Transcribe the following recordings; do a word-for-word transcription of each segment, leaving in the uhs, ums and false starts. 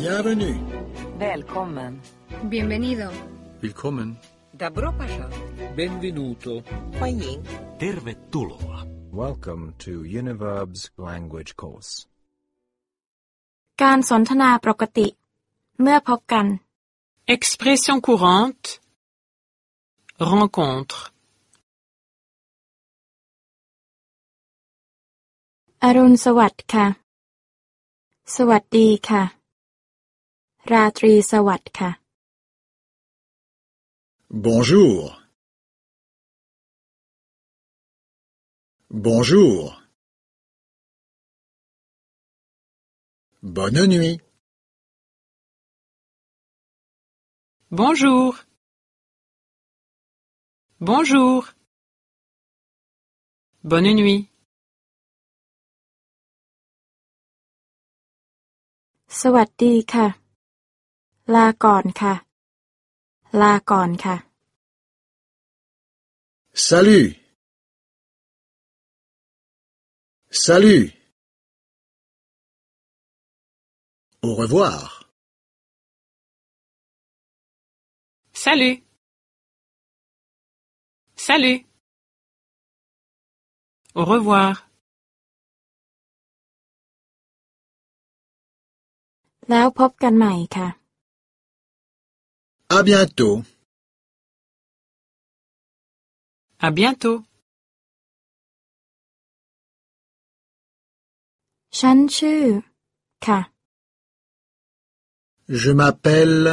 Bienvenue. Välkommen. Bienvenido. Willkommen. Добро пожаловать. Benvenuto. 欢迎. Tervetuloa. Welcome to Univerb's language course. การสนทนาปกติเมื่อพบกัน Expression courante. Rencontre. อรุณสวัสดิ์ค่ะสวัสดีค่ะราตรีสวัสดิ์ค่ะ Bonjour. Bonjour. Bonne nuit. Bonjour. Bonjour. Bonne nuit. สวัสดีค่ะลาก่อนค่ะลาก่อนค่ะ Salut. Salut. Au revoir. Salut. Salut. Au revoir. แล้วพบกันใหม่ค่ะ À bientôt. À bientôt. ฉันชื่อค่ะ Je m'appelle.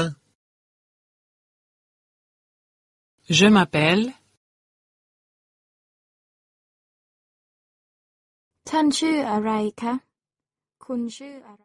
Je m'appelle. ท่านชื่ออะไรคะคุณชื่ออะไร